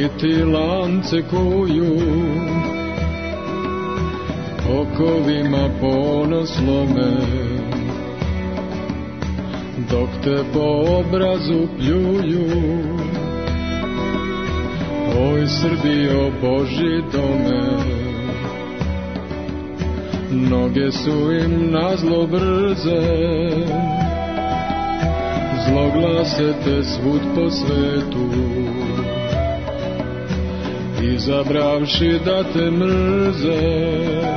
skloniti lance koju okovima ponos lome, dok te po obrazu pljuju. Oj Srbijo Božji dome, noge su im nazlo brze, zloglase te svud po svetu, izabravši da te mrze,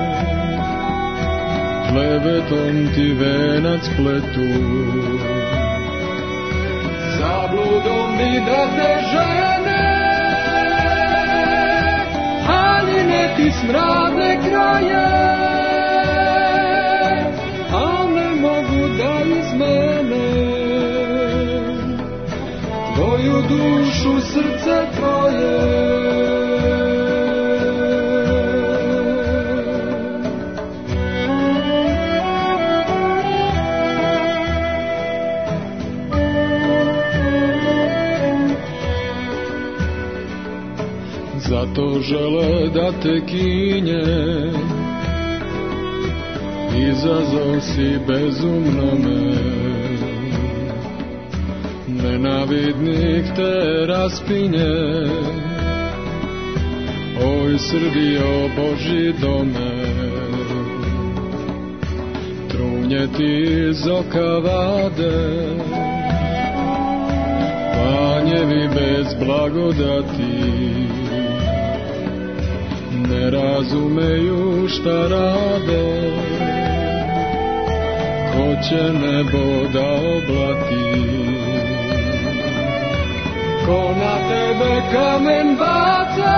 klevetom ti venac pletu. Zabludom bi da te žene, haljine ti smradne kroje, a ne mogu da izmene tvoju dušu, srce tvoje. Zato žele da te kinje, izazov si bezumnome, nenavidnik te raspinje. Oj Srbijo Božji dome, trunje ti iz oka vade, panjevi bez blagodati, ne razumeju šta rade, ko će nebo da oblati. Ko na tebe kamen baca,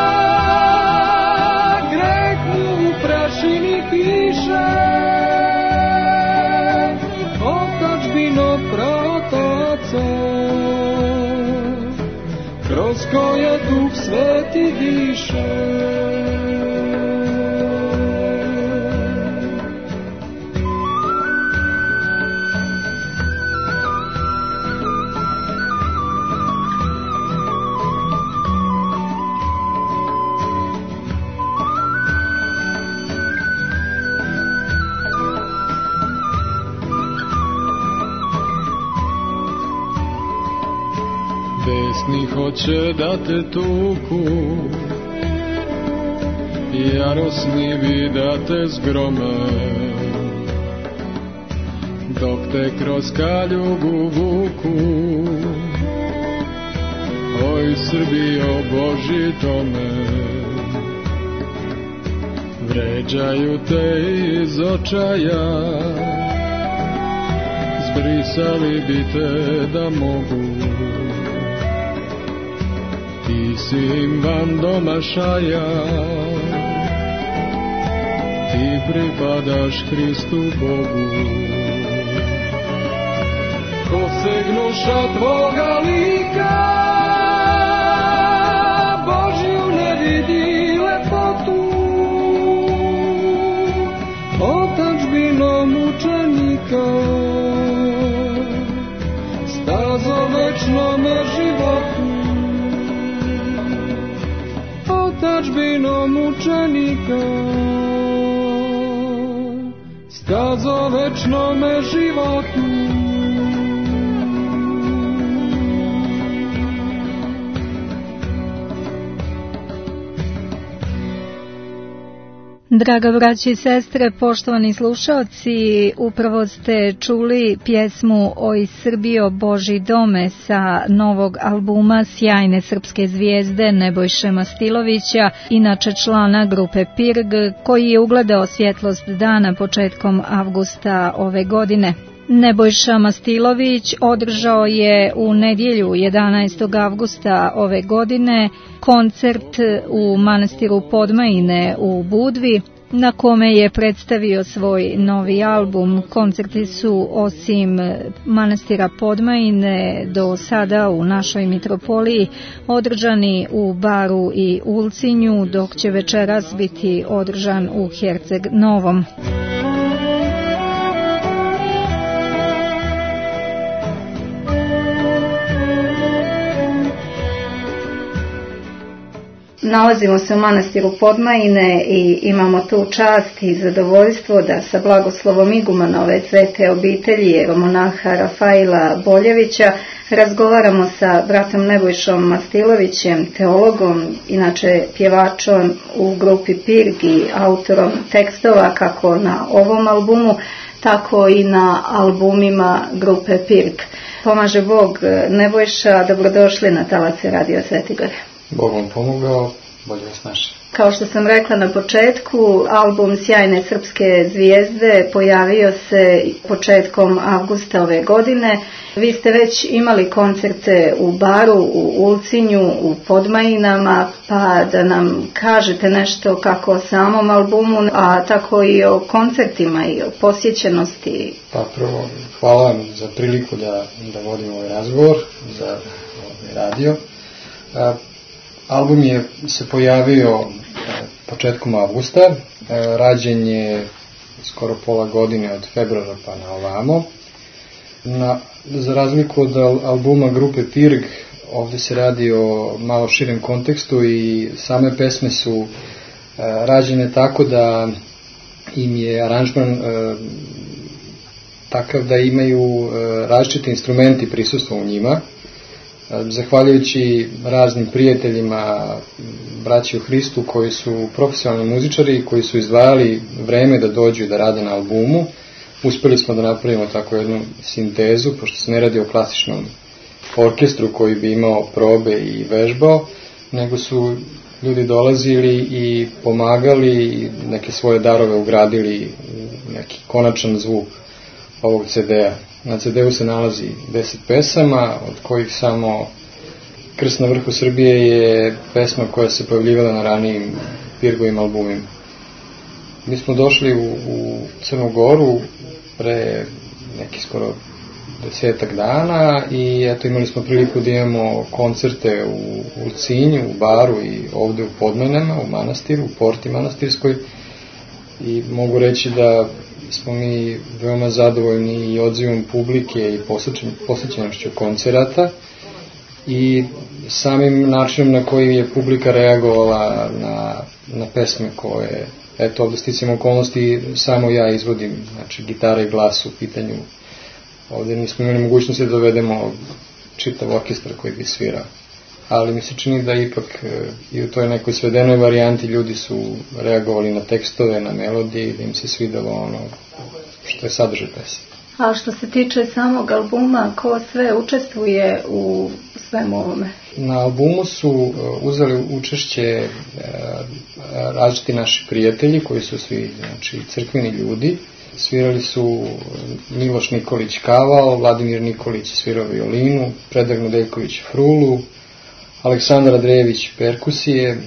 greh mu u prašini piše, otadžbino praotaca, kroz koje Duh Sveti diše. Besni hoće da te tuku, jarosnivi da te zgrome, dok te kroz kaljugu vuku. Oj Srbijo Božji dome, vređaju te iz očaja, zbrisali bi te da mogu. Ti si im van domašaja, ti pripadaš Hristu Bogu. Ko se gnuša tvoga lika, Božju ne vidi lepotu, otadžbino mučenika, stazo večnome životu. Otadžbino mučenika, stazo večnome životu. Draga braći i sestre, poštovani slušaoci, upravo ste čuli pjesmu Oj Srbijo Božji dome sa novog albuma sjajne srpske zvijezde Nebojše Mastilovića, inače člana grupe Pirg, koji je ugledao svjetlost dana početkom avgusta ove godine. Nebojša Mastilović održao je u nedjelju 11. avgusta ove godine koncert u manastiru Podmajine u Budvi, na kome je predstavio svoj novi album. Koncerti su osim manastira Podmajine do sada u našoj mitropoliji održani u Baru i Ulcinju, dok će večeras biti održan u Herceg Novom. Nalazimo se u manastiru Podmajine i imamo tu čast i zadovoljstvo da sa blagoslovom igumana ove svete obitelji jeromonaha Rafaila Boljevića razgovaramo sa bratom Nebojšom Mastilovićem, teologom, inače pjevačom u grupi Pirg i autorom tekstova kako na ovom albumu, tako i na albumima grupe Pirg. Pomaže Bog. Nebojša, dobrodošli na talase Radio Sveti Gor. Bog vam pomogao, bolje vas našli. Kao što sam rekla na početku, album Sjajne srpske zvijezde pojavio se početkom avgusta ove godine. Vi ste već imali koncerte u Baru, u Ulcinju, u Podmajinama, pa da nam kažete nešto kako o samom albumu, a tako i o koncertima i o posjećenosti. Pa prvo, hvala vam za priliku da vodim ovaj razgovor za ovaj radio. Album je se pojavio početkom avgusta, rađen je skoro pola godine od februara pa na ovamo. Za razliku od albuma grupe Pirg, ovdje se radi o malo širem kontekstu i same pesme su rađene tako da im je aranžman takav da imaju različiti instrumenti prisustvo u njima. Zahvaljujući raznim prijateljima, braći u Hristu koji su profesionalni muzičari i koji su izdvajali vreme da dođu i da rade na albumu, uspjeli smo da napravimo tako jednu sintezu, pošto se ne radi o klasičnom orkestru koji bi imao probe i vežbao, nego su ljudi dolazili i pomagali i neke svoje darove ugradili u neki konačan zvuk ovog CD-a. Na CD-u se nalazi 10 pesama, od kojih samo Krst na vrhu Srbije je pesma koja se pojavljivala na ranijim Pirgovim albumima. Mi smo došli u Crnu Goru pre neki skoro 10 dana i eto imali smo priliku da imamo koncerte u Ulcinju, u Baru i ovde u Podmajinama, u manastiru, u Porti manastirskoj, i mogu reći da smo mi veoma zadovoljni i odzivom publike i posjećenošću koncerata i samim načinom na koji je publika reagovala na pesme koje, eto, ovdje sticam okolnosti, samo ja izvodim, znači gitara i glas u pitanju. Ovdje nismo imali mogućnosti da dovedemo čitav orkestar koji bi svirao. Ali mi se čini da ipak i u toj nekoj svedenoj varijanti ljudi su reagovali na tekstove, na melodije, da im se svidelo ono što je sadržaj pesme. A što se tiče samog albuma, ko sve učestvuje u svemu ovome? Na albumu su uzeli učešće različiti naši prijatelji koji su svi, znači, crkveni ljudi. Svirali su Miloš Nikolić kaval, Vladimir Nikolić svirao violinu, Predrag Nedeljković frulu, Aleksandar Andrejević perkusije.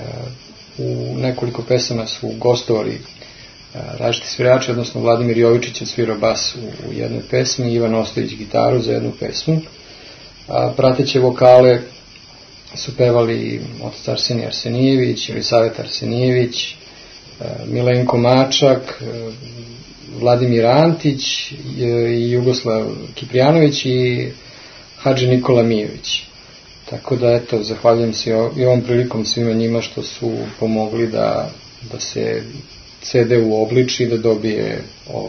U nekoliko pesama su gostovali različiti svirači, odnosno Vladimir Jovičić je svirao bas u jednoj pesmi, Ivan Ostojić gitaru za jednu pesmu. Prateće vokale su pevali otac Arsenij Arsenijević, Elisaveta Arsenijević, Milenko Mačak, Vladimir Antić, Jugoslav Kiprijanović i Hadži Nikola Mijović. Tako da, eto, zahvaljujem se i ovom prilikom svima njima što su pomogli da se CD uobliči i da dobije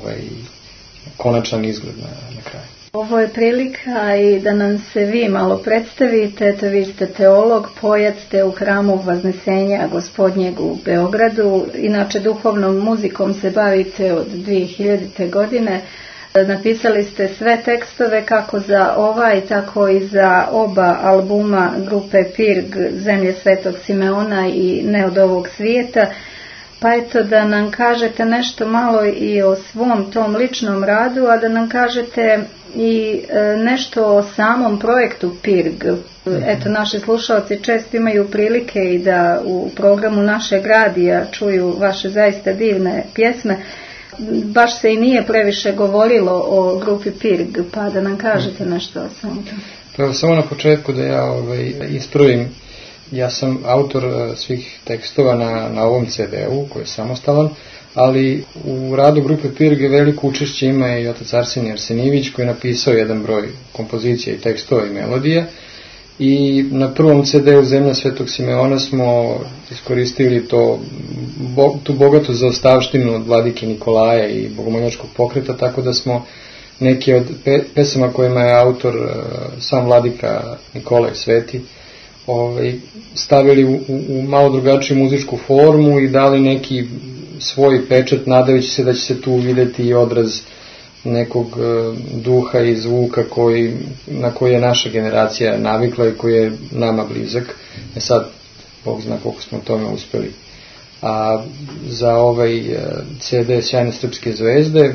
konačan izgled na kraju. Ovo je prilika i da nam se vi malo predstavite. Eto, vi ste teolog, pojac ste u hramu Vaznesenja Gospodnjeg u Beogradu. Inače, duhovnom muzikom se bavite od 2000. godine. Napisali ste sve tekstove kako za ovaj, tako i za oba albuma grupe Pirg, Zemlje Svetog Simeona i Ne od ovog svijeta. Pa eto, da nam kažete nešto malo i o svom tom ličnom radu, a da nam kažete i nešto o samom projektu Pirg. Eto, naši slušalci često imaju prilike i da u programu našeg radija čuju vaše zaista divne pjesme. Baš se i nije previše govorilo o grupi Pirg, pa da nam kažete nešto o samom. Pa samo na početku da ja ispravim. Ja sam autor svih tekstova na ovom CD-u koji je samostalan, ali u radu grupe Pirg veliko učešće ima i otac Arsenij Arsenijević koji je napisao jedan broj kompozicija i tekstova i melodija i na prvom CD-u Zemlja Svetog Simeona smo iskoristili tu bogatu zaostavštinu od vladike Nikolaja i bogomoljačkog pokreta, tako da smo neke od pesama kojima je autor sam vladika Nikolaj Sveti stavili u malo drugačiju muzičku formu i dali neki svoj pečat, nadajući se da će se tu videti i odraz nekog duha i zvuka na koji je naša generacija navikla i koji je nama blizak. Sad, Bog zna koliko smo tome uspeli. A za ovaj CD Sjajne srpske zvezde,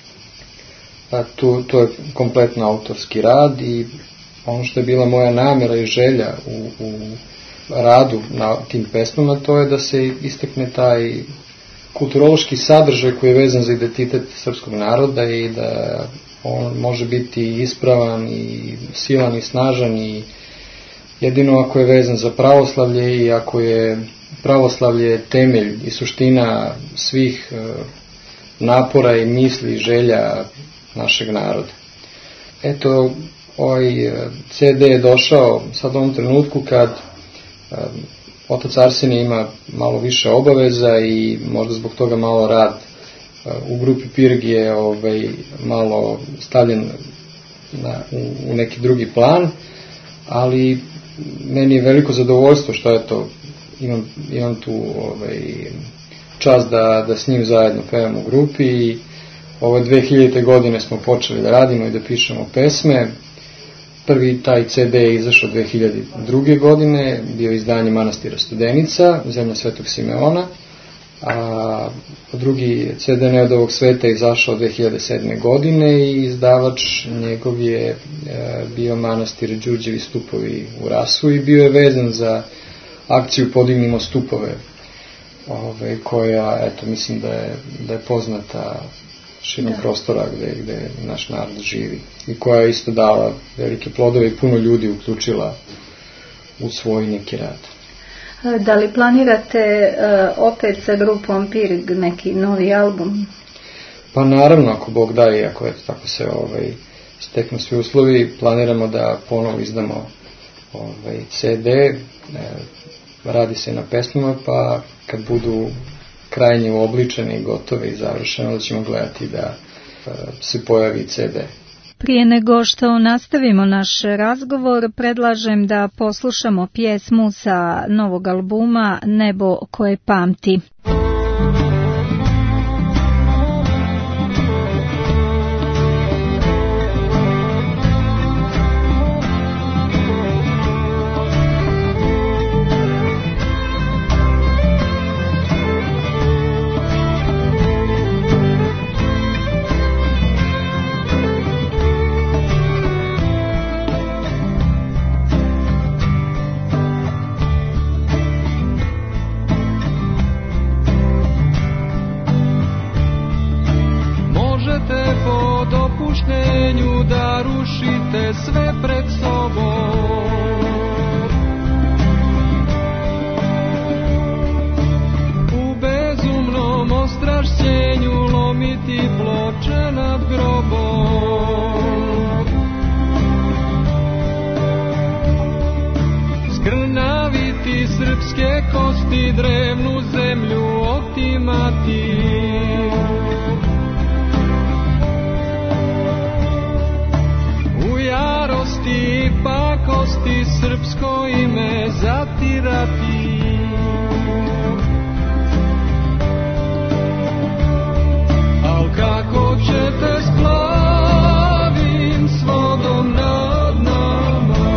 to je kompletno autorski rad i ono što je bila moja namjera i želja u radu na tim pesmama, to je da se istakne taj kulturološki sadržaj koji je vezan za identitet srpskog naroda i da on može biti ispravan i silan i snažan i jedino ako je vezan za pravoslavlje i ako je pravoslavlje temelj i suština svih napora i misli i želja našeg naroda. Eto, ovaj CD je došao sad u ovom trenutku kad otac Arsenije ima malo više obaveza i možda zbog toga malo rad u grupi Pirg je malo stavljen u neki drugi plan, ali meni je veliko zadovoljstvo što eto imam tu čast da s njim zajedno pevam u grupi i ove 2000. godine smo počeli da radimo i da pišemo pesme. Prvi taj CD je izašao 2002. godine, bio izdanje manastira Studenica, Zemlja Svetog Simeona, a drugi CD Ne od ovog sveta je izašao 2007. godine i izdavač njegov je bio manastir Đurđevi stupovi u Rasu i bio je vezan za akciju Podignimo stupove, koja, eto, mislim da je poznata širom prostora gde naš narod živi i koja je isto dala velike plodove i puno ljudi uključila u svoj neki rad. Da li planirate opet sa grupom Pirg neki novi album? Pa naravno, ako Bog da i ako tako se steknu svi uslovi, planiramo da ponovo izdamo CD, radi se na pesmama, pa kad budu krajnje uobličene i gotove i završene, da ćemo gledati da se pojavi CD. Prije nego što nastavimo naš razgovor, predlažem da poslušamo pjesmu sa novog albuma Nebo koje pamti. Da rušite sve pred sobom, u bezumnom ostrašćenju lomiti ploče nad grobom, skrnaviti srpske kosti, drevnu zemlju otimati. I pakosti srpsko ime zatirati. Al kako ćete s plavim svodom nad nama,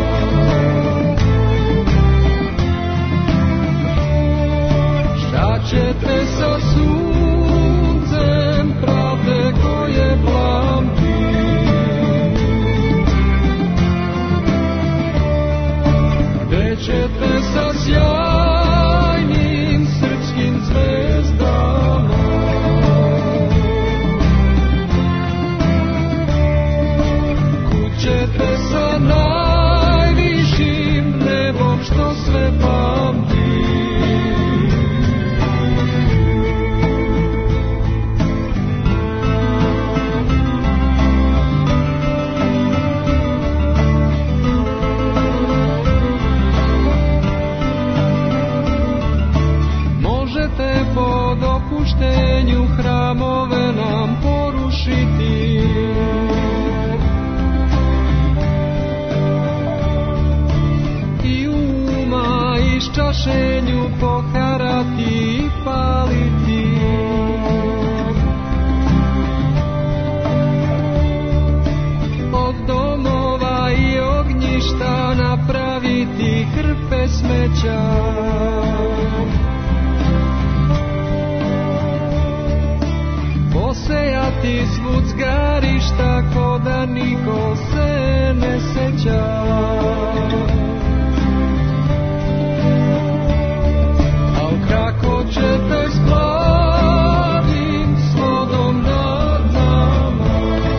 šta ćete sa suncem pravde koje plamti? Ćete sa sjajom sećam. Posejati svud zgarišta ko da niko se ne seća. Al kako će te splavim s vodom nad nama.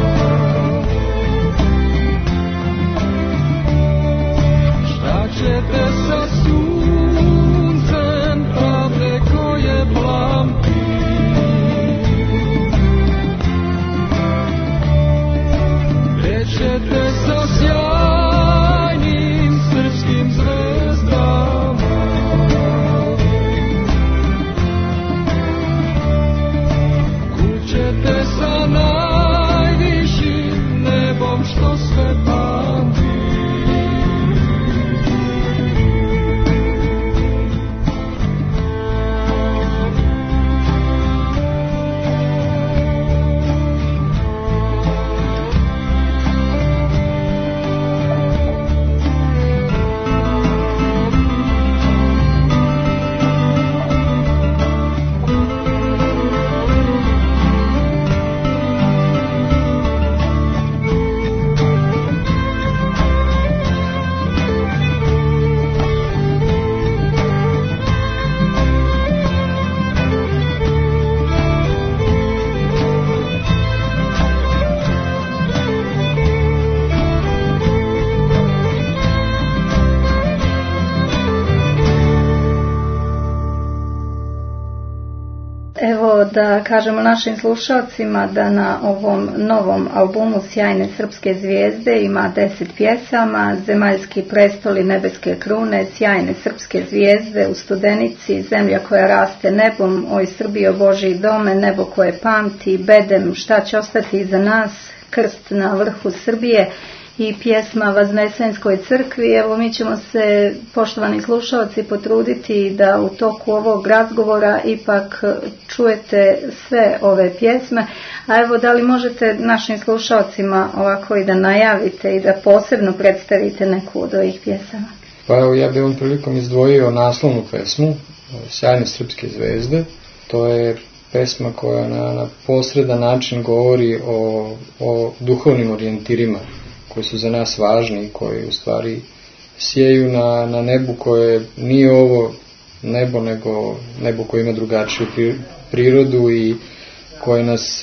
Šta ćete sa suncem pravde koje plampi. Ćete sa sjajnim srpskim zvezdama. Kućete sa najvišim nebom što sve pamti. Evo da kažemo našim slušalcima da na ovom novom albumu Sjajne srpske zvijezde ima 10 pjesama: Zemaljski prestoli, nebeske krune, Sjajne srpske zvijezde, U studenici, Zemlja koja raste nebom, Oj Srbijo Božji dome, Nebo koje pamti, Bedem, Šta će ostati iza nas, Krst na vrhu Srbije i pjesma Vaznesenskoj crkvi. Evo mi ćemo se, poštovani slušalci, potruditi da u toku ovog razgovora ipak čujete sve ove pjesme. A evo, da li možete našim slušalcima ovako i da najavite i da posebno predstavite neku od ovih pjesama? Pa evo, ja bih ovom prilikom izdvojio naslovnu pesmu Sjajne srpske zvezde. To je pesma koja na posredan način govori o duhovnim orijentirima koji su za nas važni i koji u stvari sjeju na nebu koje nije ovo nebo, nego nebo koje ima drugačiju prirodu i koje nas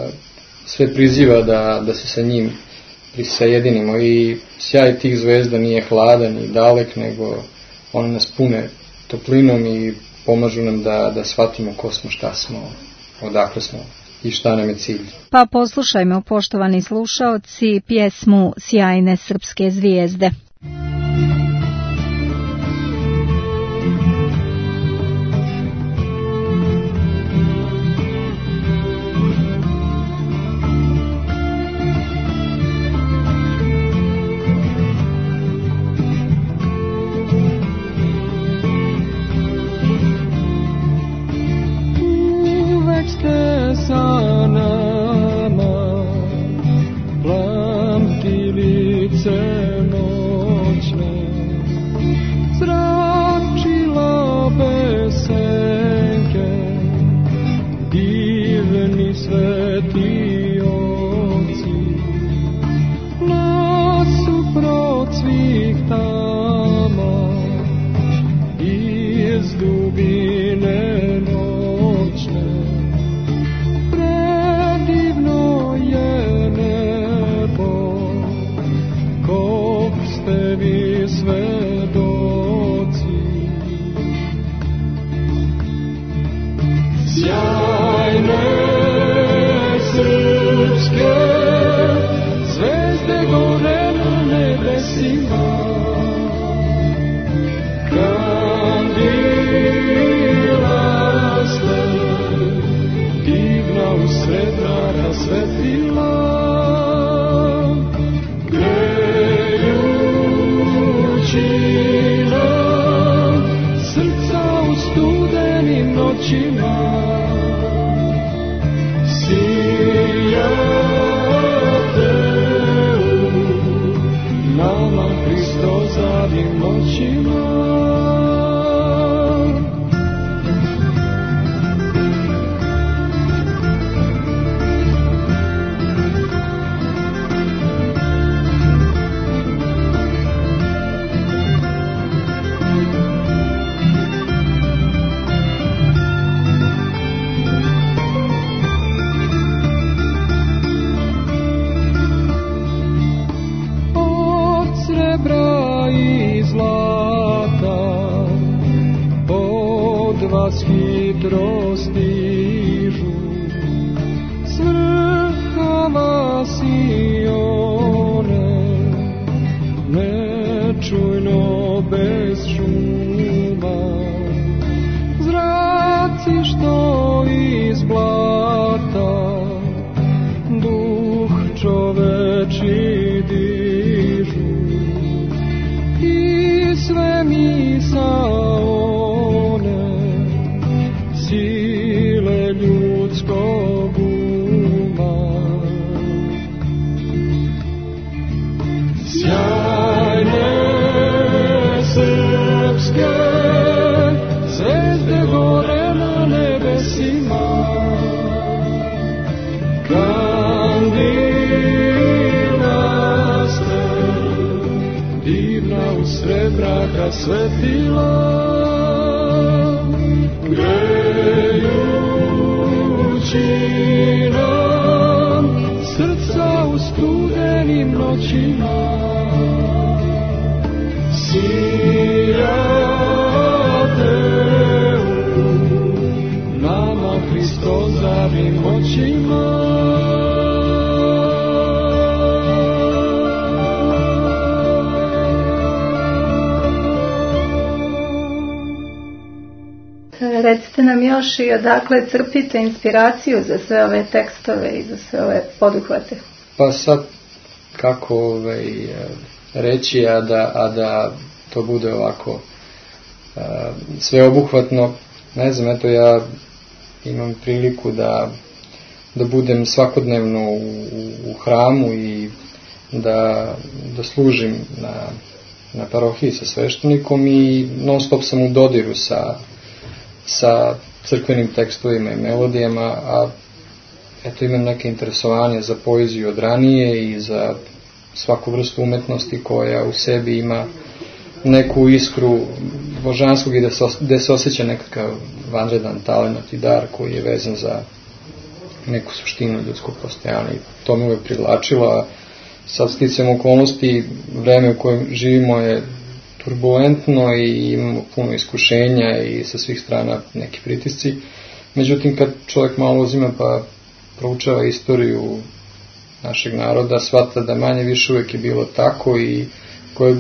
sve priziva da se sa njim sajedinimo. I sjaj tih zvezda nije hladan i dalek, nego one nas pune toplinom i pomažu nam da shvatimo ko smo, šta smo, odakle smo i šta nam je cilj. Pa poslušajmo, poštovani slušaoci, pjesmu Sjajne srpske zvijezde. Sa nama plamtilice noćne, zračila besenke, divni sveti oci, nasuprot svih tama, iz dubine noćne. Ko vas hitro stižu, s vrha vas i one, nečujno bez šuma, zraci što iz blata duh čoveči dižu, i sve misaone sile ljudskog uma. Sjajne srpske zvezde gore na nebesima, kandila ste, divna usred mraka svetila, grejući nam srca u studenim noćima. Sijate nama Hristozavim očima. Recite nam još i odakle crpite inspiraciju za sve ove tekstove i za sve ove poduhvate? Pa sad, kako reći, a da to bude ovako sveobuhvatno, ne znam, eto ja imam priliku da budem svakodnevno u hramu i da služim na parohiji sa sveštenikom i non stop sam u dodiru sa crkvenim tekstovima i melodijama, a eto imam neke interesovanje za poeziju od ranije i za svaku vrstu umetnosti koja u sebi ima neku iskru božanskog i da se osjeća nekakav vanredan talent i dar koji je vezan za neku suštinu ljudskog postojanja i to me uvek privlačilo. Sad sticajem okolnosti, vreme u kojem živimo je turbulentno i imamo puno iskušenja i sa svih strana neki pritisci. Međutim, kad čovjek malo uzima pa proučava istoriju našeg naroda, shvata da manje više uvijek je bilo tako i koji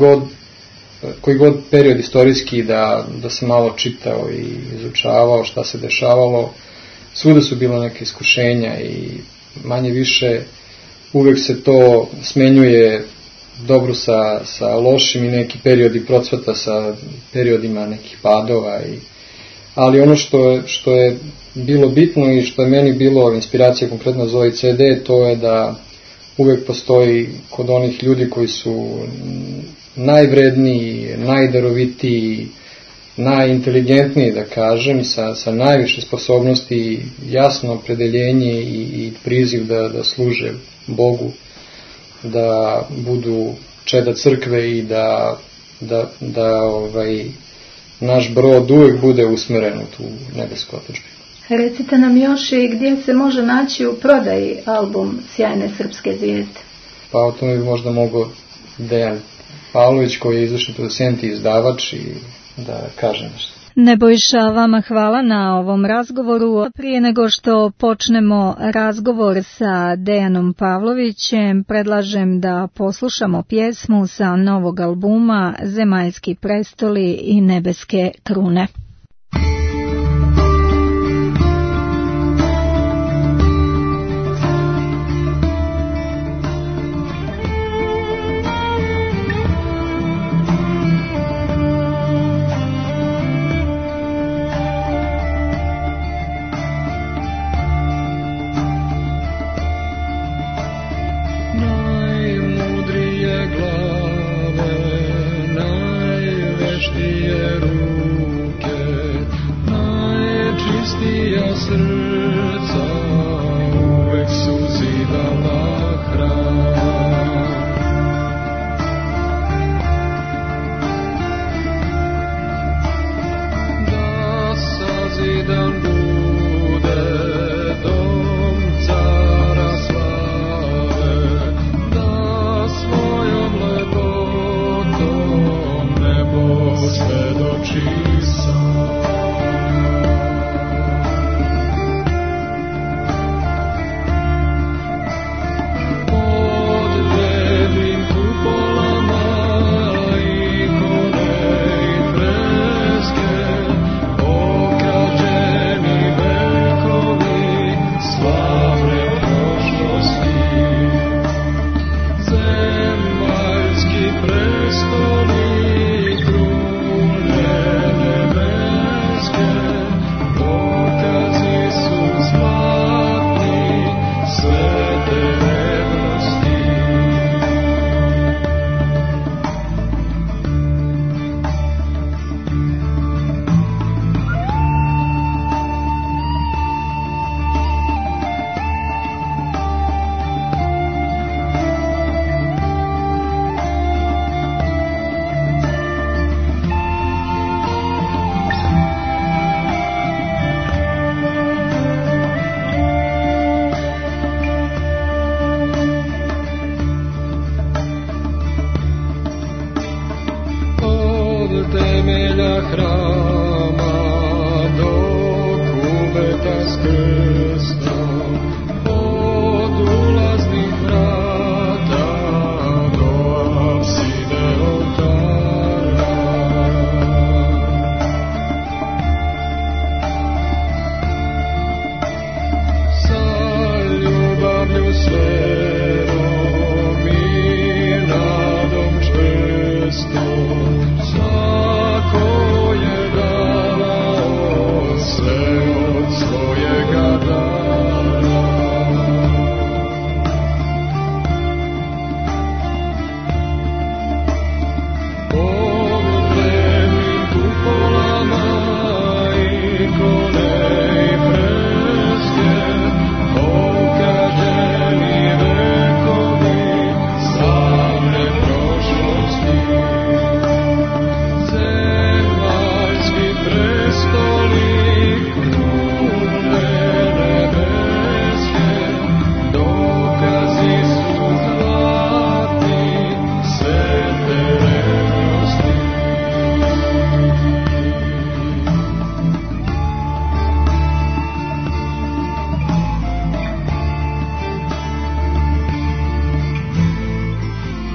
god period istorijski da se malo čitao i izučavao šta se dešavalo, svuda su bilo neke iskušenja i manje više uvijek se to smenjuje dobro sa lošim i neki periodi procvata sa periodima nekih padova. Ali ono što je bilo bitno i što je meni bilo inspiracija konkretno za ovaj CD, to je da uvijek postoji kod onih ljudi koji su najvredniji, najdarovitiji, najinteligentniji, da kažem, sa najviše sposobnosti, jasno opredeljenje i priziv da služe Bogu, da budu čeda crkve i da naš brod uvijek bude usmeren u tu nebesku otadžbinu. Recite nam još i gdje se može naći u prodaji album Sjajne srpske zvijezde. Pa o tome bi možda mogao Dejan Pavlović, koji je izvršni producent i izdavač, i da kaže nešto. Nebojša, vama hvala na ovom razgovoru. Prije nego što počnemo razgovor sa Dejanom Pavlovićem, predlažem da poslušamo pjesmu sa novog albuma Zemaljski prestoli i nebeske krune. Najveštije ruke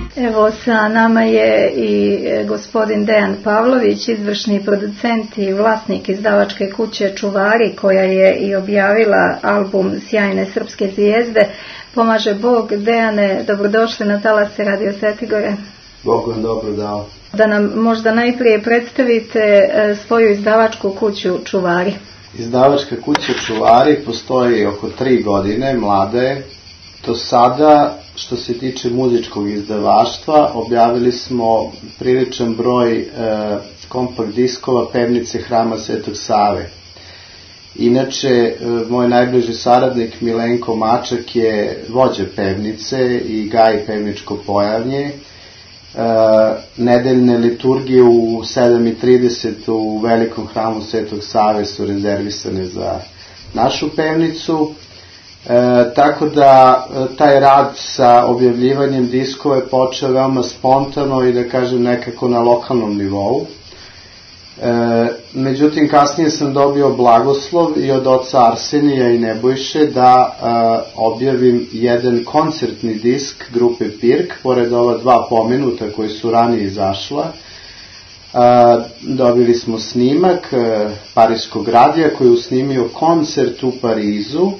Evo, sa nama je i gospodin Dejan Pavlović, izvršni producent i vlasnik izdavačke kuće Čuvari, koja je i objavila album Sjajne srpske zvijezde. Pomaže Bog. Dejane, dobrodošli na talase Radio Svetigore. Bog vam dobro dao. Da nam možda najprije predstavite svoju izdavačku kuću Čuvari. Izdavačka kuća Čuvari postoji oko 3 godine, mlada je. Do sada, što se tiče muzičkog izdavaštva, objavili smo priličan broj kompakt diskova Pevnice Hrama Svetog Save. Inače, moj najbliži saradnik Milenko Mačak je vođa pevnice i gaji pevničko pojavnje. Nedeljne liturgije u 7:30 u velikom hramu Svetog Save su rezervisane za našu pevnicu. Tako da taj rad sa objavljivanjem diskova je počeo veoma spontano i da kažem nekako na lokalnom nivou. Međutim, kasnije sam dobio blagoslov i od oca Arsenija i Nebojše da objavim jedan koncertni disk grupe Pirk, pored ova 2 pomenuta koji su ranije izašla. Dobili smo snimak Parijskog radija koji je usnimio koncert u Parizu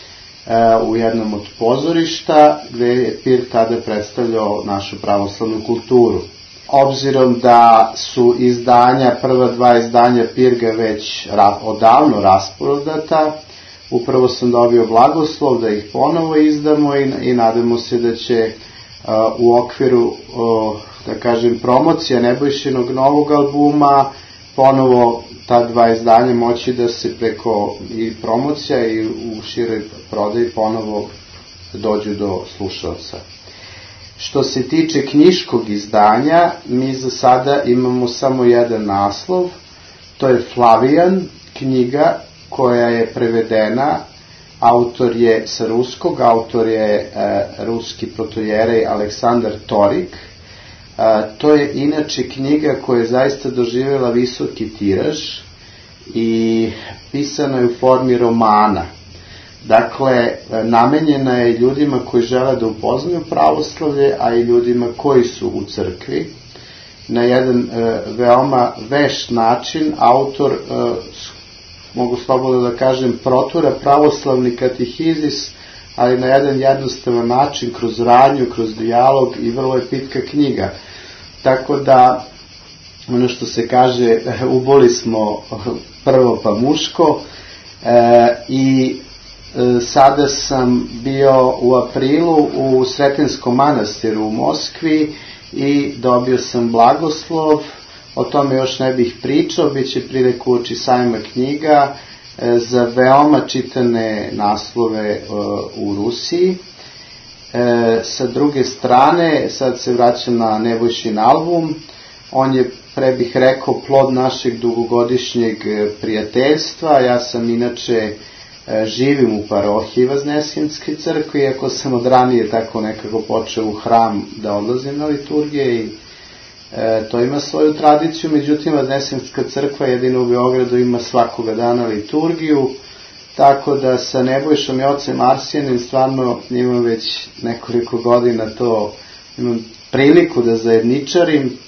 u jednom od pozorišta gde je Pirk tada predstavljao našu pravoslavnu kulturu. Obzirom da su prva 2 izdanja Pirga već odavno rasprodata, upravo sam dobio blagoslov da ih ponovo izdamo i nadamo se da će u okviru, da kažem, promocija Nebojšinog novog albuma ponovo ta 2 izdanja moći da se preko i promocija i u široj prodaji ponovo dođu do slušalca. Što se tiče knjiškog izdanja, mi za sada imamo samo jedan naslov, to je Flavijan, knjiga koja je prevedena, autor je sa ruskog, autor je ruski protojerej Aleksandar Torik. To je inače knjiga koja je zaista doživjela visoki tiraž i pisana je u formi romana. Dakle, namenjena je ljudima koji žele da upoznaju pravoslavlje, a i ljudima koji su u crkvi. Na jedan veoma vešt način autor, mogu slobodno da kažem, protura pravoslavni katehizis, ali na jedan jednostavan način, kroz radnju, kroz dijalog i vrlo je pitka knjiga. Tako da, ono što se kaže, uboli smo prvo pa muško i sada sam bio u aprilu u Sretinskom manastiru u Moskvi i dobio sam blagoslov. O tome još ne bih pričao, bit će prilike uoči sajma knjiga za veoma čitane naslove u Rusiji. Sa druge strane, sad se vraćam na Nebojšin album, on je, pre bih rekao, plod našeg dugogodišnjeg prijateljstva. Ja sam inače živim u parohiji Vaznesenske crkve, iako sam od ranije tako nekako počeo u hram da odlazim na liturgije i to ima svoju tradiciju. Međutim, Vaznesenska crkva jedino u Beogradu ima svakoga dana liturgiju, tako da sa Nebojšom i ocem Arsijenim stvarno imam već nekoliko godina to, imam priliku da zajedničarim.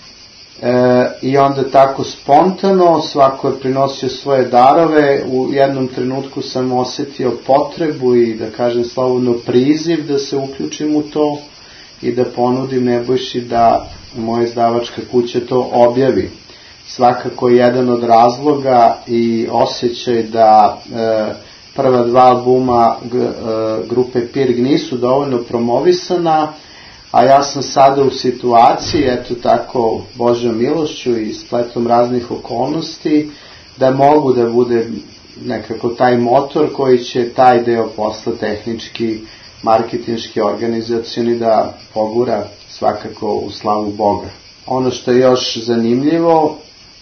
I onda tako spontano svako je prinosio svoje darove. U jednom trenutku sam osetio potrebu i, da kažem slobodno, priziv da se uključim u to i da ponudim Nebojši da moja izdavačka kuća to objavi. Svakako jedan od razloga i osjećaj da prva 2 albuma grupe Pirg nisu dovoljno promovisana, a ja sam sada u situaciji, eto tako, Božjom milošću i spletom raznih okolnosti, da mogu da bude nekako taj motor koji će taj deo posla tehnički, marketinški, organizacioni da pogura svakako u slavu Boga. Ono što je još zanimljivo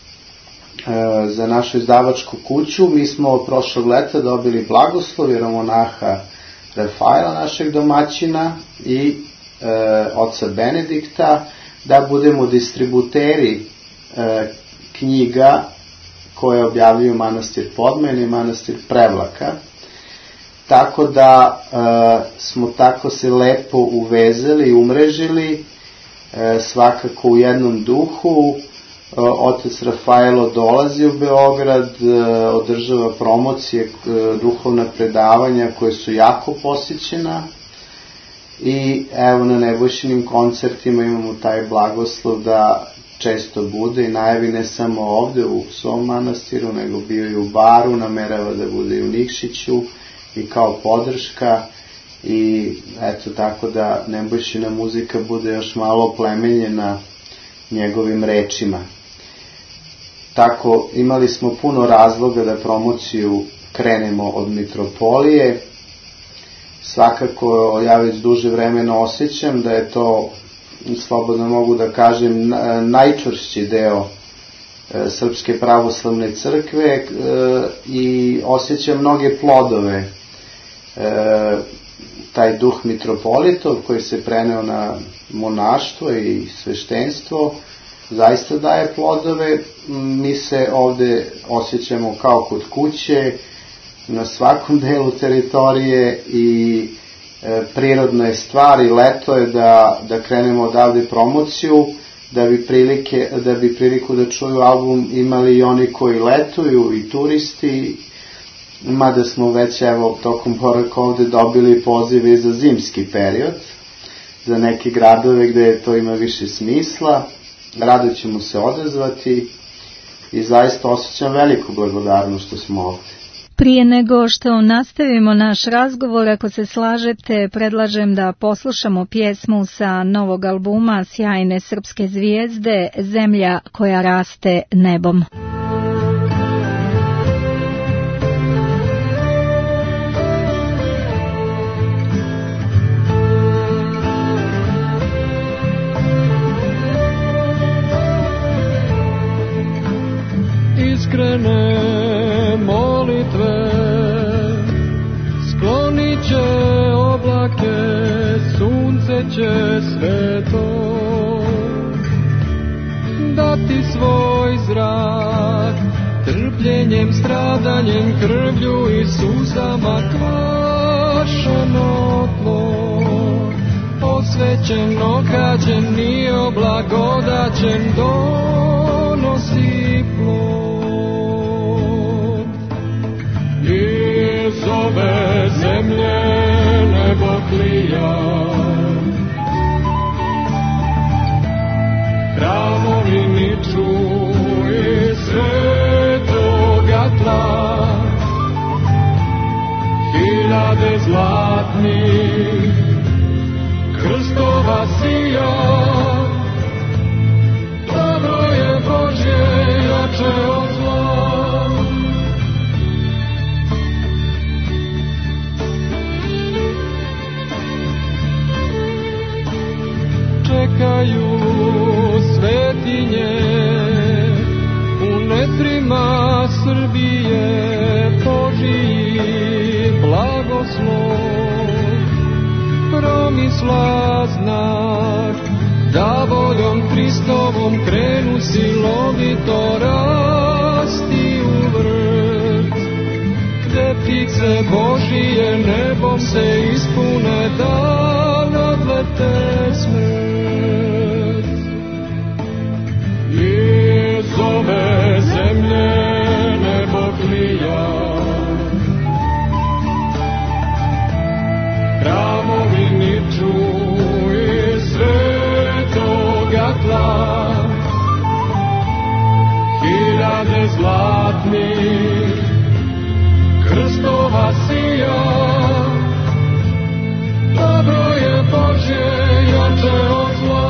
za našu izdavačku kuću, mi smo prošlog leta dobili blagoslov jeromonaha Rafaela, našeg domaćina, i oca Benedikta, da budemo distributeri knjiga koje objavljuju manastir Podmen i manastir Prevlaka. Tako da smo tako se lepo uvezali i umrežili svakako u jednom duhu. Otac Rafaelo dolazi u Beograd, održava promocije, duhovna predavanja koje su jako posjećena i evo na Nebojšinim koncertima imamo taj blagoslov da često bude i najavi ne samo ovde u svom manastiru, nego bio i u Baru, namerava da bude i u Nikšiću i kao podrška i eto tako da Nebojšina muzika bude još malo oplemenjena njegovim rečima. Tako imali smo puno razloga da promociju krenemo od Mitropolije. Svakako ja već duže vremena osjećam da je to, slobodno mogu da kažem, najčvršći deo Srpske pravoslavne crkve i osjećam mnoge plodove. Taj duh mitropolitov koji se preneo na monaštvo i sveštenstvo zaista daje plodove. Mi se ovde osjećamo kao kod kuće na svakom delu teritorije i prirodna je stvar i leto je da krenemo odavde promociju, da bi priliku da čuju album imali i oni koji letuju i turisti, mada smo već evo tokom boravka ovde dobili pozive za zimski period, za neke gradove gde to ima više smisla. Rado ćemo se odazvati i zaista osjećam veliku blagodarnost što smo ovde. Prije nego što nastavimo naš razgovor, ako se slažete, predlažem da poslušamo pjesmu sa novog albuma sjajne srpske zvijezde, Zemlja koja raste nebom. Iskrene molitve sklonit će oblake, sunce će sveto dati svoj zrak, trpljenjem, stradanjem, krvlju i suzama kvašeno tlo, osvećeno, kađen i oblagodaćen donosi plod. Iz ove zemlje nebo klija, hramovi niču iz svetoga tla, hiljade zlatnih krstova sija, dobro je Božje jače od zla. Čekaju svetinje u netrima Srbije, Božji blagoslov, promisla znak, da voljom Hristovom krenu silovito rasti u vrt, gde ptice Božije nebom se ispune, da nadlete smrt. Iz ove zemlje nebo klija, hramovi niču iz svetoga tla, hiljade zlatnih krstova sija, dobro je Božje jače od zla.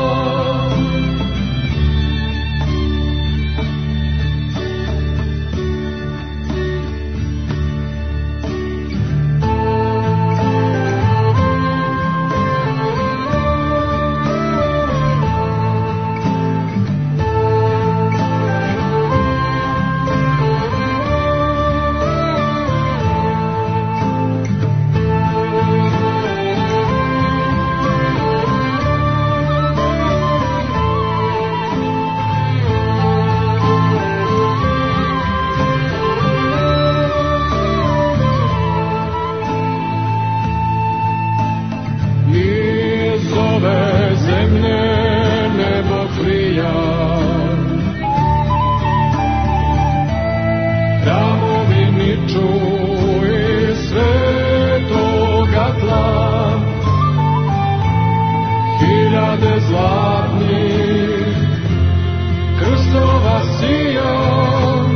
hiljade zlatnih krstova Sion,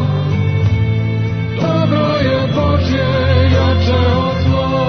dobro je Božje jače od zla.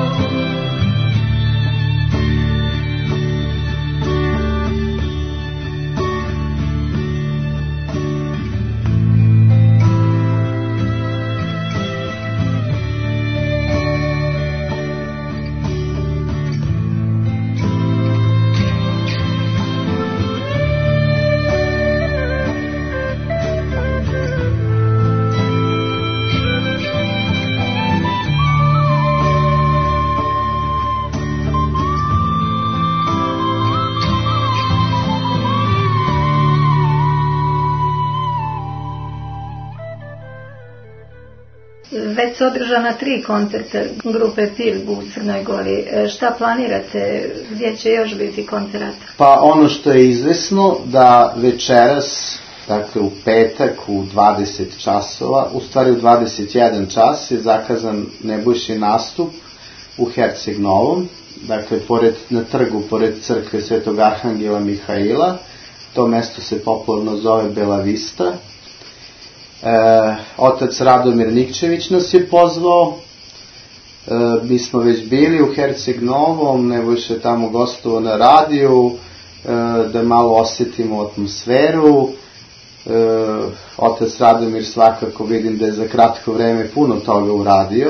Već su održana 3 koncerta grupe Pilb u Crnoj Gori. Šta planirate? Gdje će još biti koncerata? Pa ono što je izvesno da večeras, dakle u petak u 20 časova, u stvari u 21 čas je zakazan Nebojšin nastup u Herceg Novom, dakle na trgu pored crkve Svetog Arhangela Mihaila. To mesto se popularno zove Bela Vista. Otac Radomir Nikčević nas je pozvao, mi smo već bili u Herceg Novom, Nebojša je tamo gostovao na radiju, da malo osjetimo atmosferu. Otac Radomir svakako vidim da je za kratko vreme puno toga uradio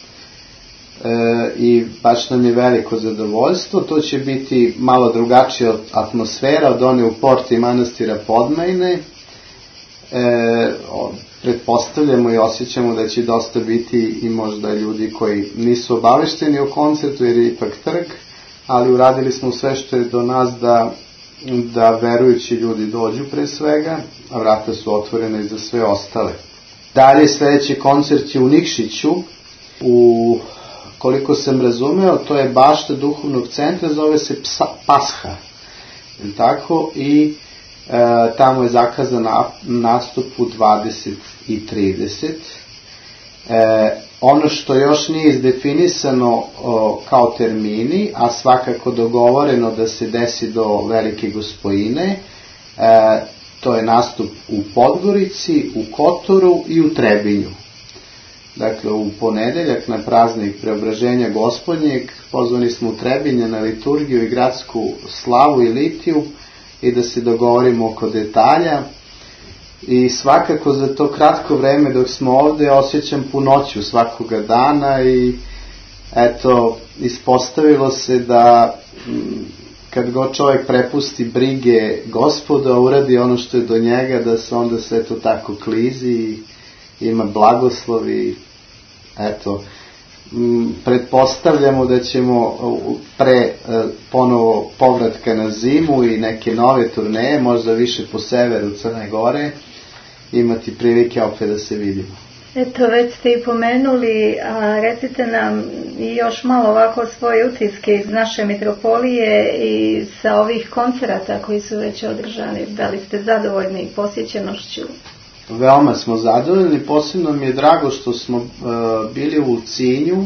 i baš nam je veliko zadovoljstvo. To će biti malo drugačija atmosfera od one u porti manastira Podmajne. Pretpostavljamo i osjećamo da će dosta biti i možda ljudi koji nisu obavešteni o koncertu jer je ipak trg, ali uradili smo sve što je do nas da verujući ljudi dođu pre svega, a vrata su otvorene za sve ostale. Dalje sljedeći koncert je u Nikšiću, koliko sam razumeo, to je bašta duhovnog centra, zove se Pasha, tako, i tamo je zakazan nastup u 20:30. Ono što još nije izdefinisano kao termini, a svakako dogovoreno da se desi do Velike Gospojine, to je nastup u Podgorici, u Kotoru i u Trebinju. Dakle, u ponedeljak na praznik Preobraženja Gospodnjeg pozvani smo u Trebinje na liturgiju i gradsku slavu i litiju i da se dogovorimo oko detalja. I svakako za to kratko vreme dok smo ovdje osjećam punoću svakoga dana i eto, ispostavilo se da kad god čovjek prepusti brige Gospoda, uradi ono što je do njega, da se onda sve to tako klizi i ima blagoslov i eto, pretpostavljamo da ćemo pre ponovo povratka na zimu i neke nove turneje, možda više po severu Crne Gore, imati prilike opet da se vidimo. Eto, već ste i pomenuli, a recite nam i još malo ovako svoje utiske iz naše mitropolije i sa ovih koncerata koji su već održani. Da li ste zadovoljni posjećenošću? Veoma smo zadovoljni, posebno mi je drago što smo bili u Ulcinju,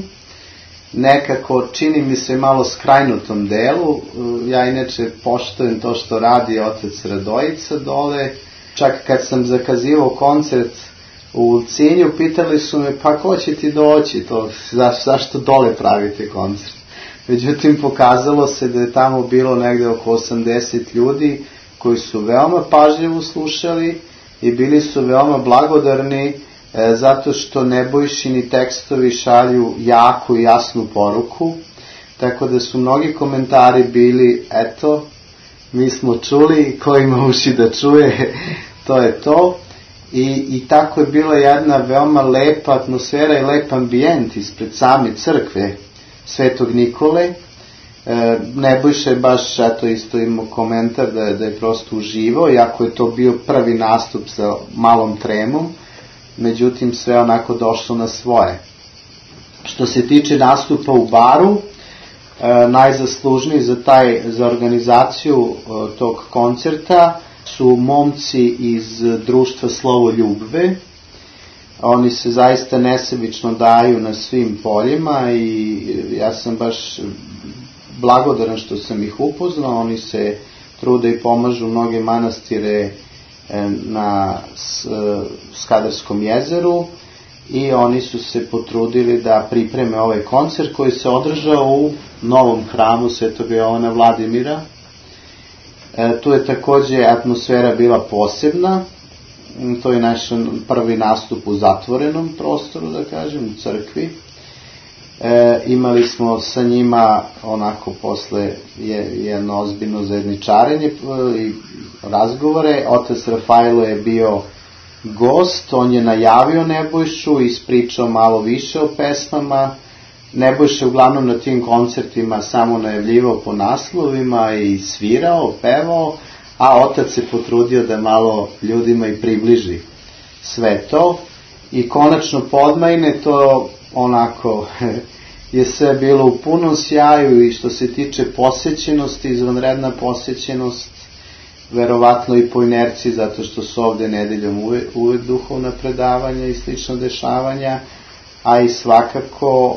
nekako čini mi se malo skrajnutom delu. Ja inače poštujem to što radi otac Radojica dole. Čak kad sam zakazivao koncert u Ulcinju, pitali su me, pa ko će ti doći, zašto dole pravite koncert? Međutim, pokazalo se da je tamo bilo negde oko 80 ljudi koji su veoma pažljivo slušali i bili su veoma blagodarni zato što Nebojšini tekstovi šalju jaku i jasnu poruku, tako da su mnogi komentari bili, eto, mi smo čuli, ko ima uši da čuje, to je to. I tako je bila jedna veoma lepa atmosfera i lep ambijent ispred same crkve Svetog Nikole. Nebojša je baš, eto, isto imao komentar da je prosto uživao, iako je to bio prvi nastup sa malom tremom, međutim sve onako došlo na svoje. Što se tiče nastupa u Baru, najzaslužniji za organizaciju tog koncerta su momci iz društva Slovo Ljubve. Oni se zaista nesebično daju na svim poljima i ja sam baš blagodaran što sam ih upoznao. Oni se trude i pomažu mnoge manastire na Skadarskom jezeru i oni su se potrudili da pripreme ovaj koncert koji se održao u novom hramu Svetog Jovana Vladimira. Tu je takođe atmosfera bila posebna. To je naš prvi nastup u zatvorenom prostoru, da kažem, u crkvi. Imali smo sa njima onako posle jedno ozbiljno zajedničarenje i razgovore. Otac Rafailo je bio gost, on je najavio Nebojšu, ispričao malo više o pesmama. Nebojša uglavnom na tim koncertima samo najavljivao po naslovima i svirao, pevao, a otac se potrudio da malo ljudima i približi sve to. I konačno podmajne, to onako je sve bilo u punom sjaju i što se tiče posećenosti, izvanredna posećenost, verovatno i po inerciji, zato što su ovde nedeljom uvek duhovna predavanja i slično dešavanja, a i svakako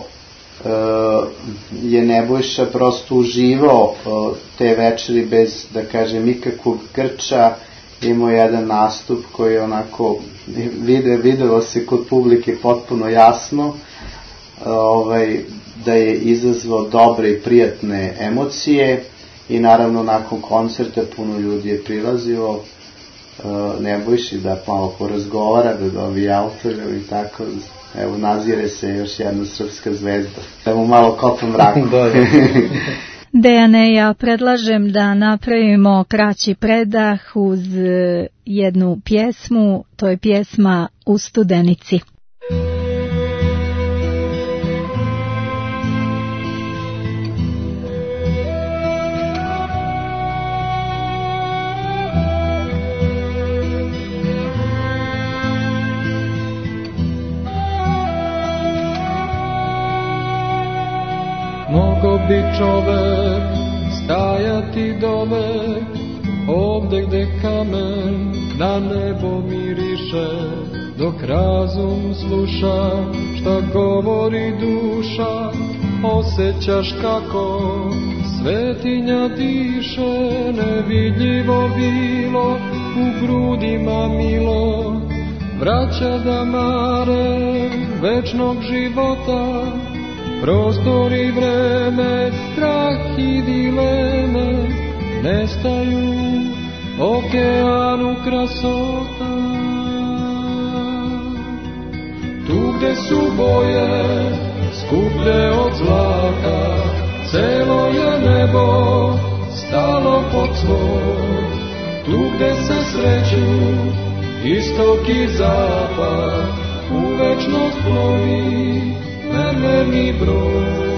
je Nebojša prosto uživao te večeri bez, da kažem, ikakvog grča. Imao jedan nastup koji je onako videlo se kod publike potpuno jasno da je izazvao dobre i prijatne emocije i naravno nakon koncerta puno ljudi je prilazilo Nebojši da malo porazgovara, da dobije autograf i tako. Evo, nazire se još jedna srpska zvezda. Evo malo kopam mraku. Dejane, ja predlažem da napravimo kraći predah uz jednu pjesmu, to je pjesma U Studenici. Mogo bi čovek stajati dole, ovde gde kamen na nebo miriše, dok razum sluša šta govori duša, osjećaš kako svetinja diše, nevidljivo bilo u grudima milo, vraća da mare večnog života. Prostor i vreme, strah i dileme, nestaju okeanu krasota. Tu gde su boje skuplje od zlata, celo je nebo stalo pod svod. Tu gde se sreću istok i zapad, u večnost plovi mermerni brod.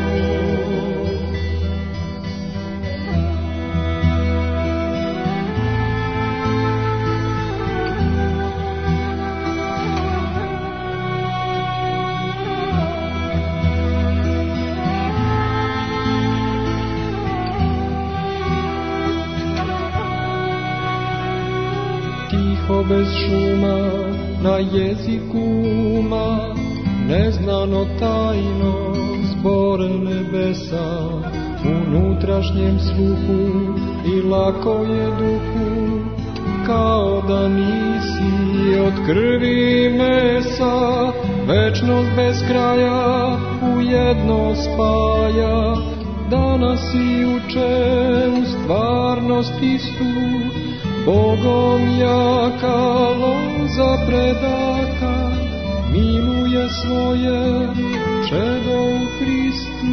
Tiho bez šuma na jeziku uma, neznano tajno zbore nebesa, unutrašnjem sluhu i lako je duhu, kao da nisi od krvi i mesa, večnost bez kraja u jedno spaja, danas i juče u stvarnost istu, Bogom jaka loza predaka, miluje svoje čedo u Hristu.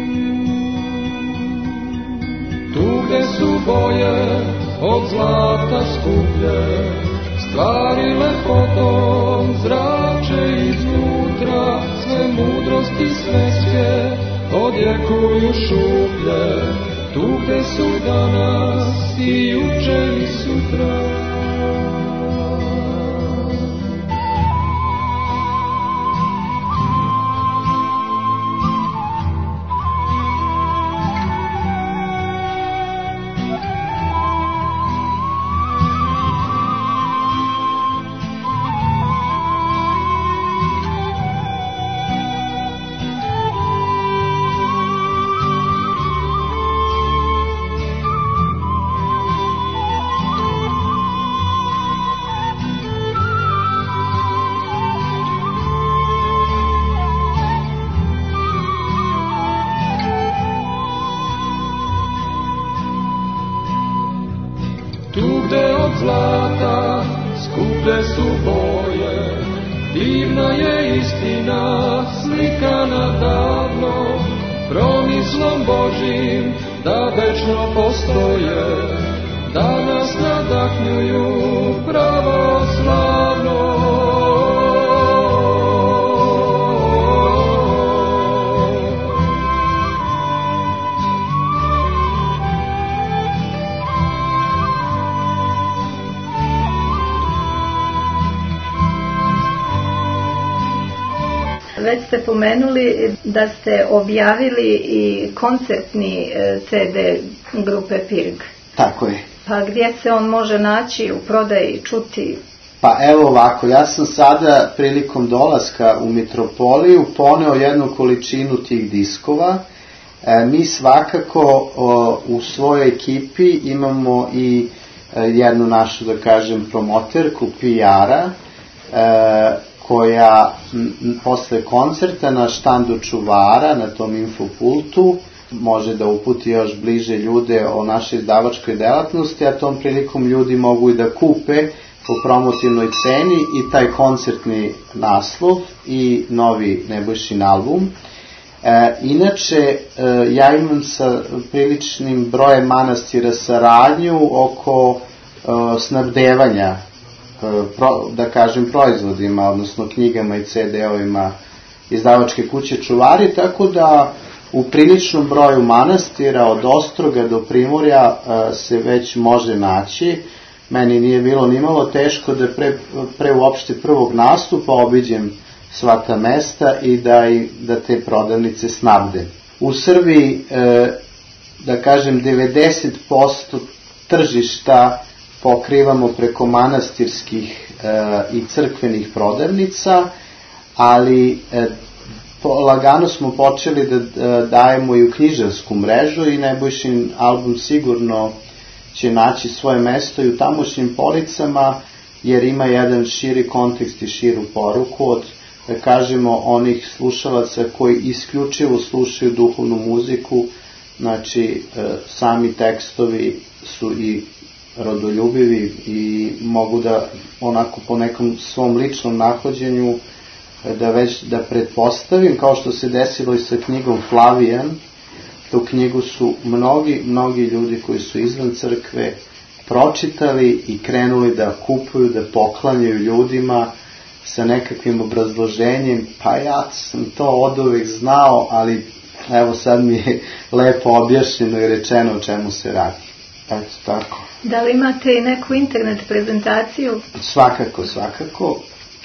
Tu gde su boje od zlata skuplje, stvari lepotom zrače iznutra, sve mudrosti svetske odjekuju šuplje. Tu gde su danas i juče i sutra. od zlata, skuplje su boje, divna je istina, slikana davno, promislom Božim, da večno postoje, da nas nadahnjuju pravoslavno. Već ste pomenuli da ste objavili i koncertni CD grupe Pirg. Tako je. Pa gdje se on može naći u prodaji, čuti? Pa evo ovako, ja sam sada prilikom dolaska u Mitropoliju poneo jednu količinu tih diskova. Mi svakako u svojoj ekipi imamo i jednu našu, da kažem, promoterku PR-a, koja posle koncerta na štandu čuvara, na tom infopultu, može da uputi još bliže ljude o našoj izdavačkoj delatnosti, a tom prilikom ljudi mogu i da kupe po promotivnoj ceni i taj koncertni naslov i novi Nebojšin album. Inače, ja imam sa priličnim brojem manastira saradnju oko snabdevanja, da kažem, proizvodima, odnosno knjigama i CD-ovima izdavačke kuće Čuvari, tako da u priličnom broju manastira od Ostroga do Primorja se već može naći. Meni nije bilo nimalo teško da pre uopšte prvog nastupa obiđem sva ta mesta i da te prodavnice snabdem. U Srbiji, da kažem, 90% tržišta pokrivamo preko manastirskih i crkvenih prodavnica, ali lagano smo počeli da dajemo i u knjižarsku mrežu i Nebojšin album sigurno će naći svoje mesto i u tamošnjim policama, jer ima jedan širi kontekst i širu poruku od, da kažemo, onih slušalaca koji isključivo slušaju duhovnu muziku. Znači, sami tekstovi su i rodoljubivi i mogu da onako po nekom svom ličnom nahođenju da pretpostavim, kao što se desilo i sa knjigom Flavijan. Tu knjigu su mnogi ljudi koji su izvan crkve pročitali i krenuli da kupuju, da poklanjaju ljudima sa nekakvim obrazloženjem, pa ja sam to oduvek znao, ali evo sad mi je lepo objašnjeno i rečeno o čemu se radi. Eto tako. Da li imate i neku internet prezentaciju? Svakako.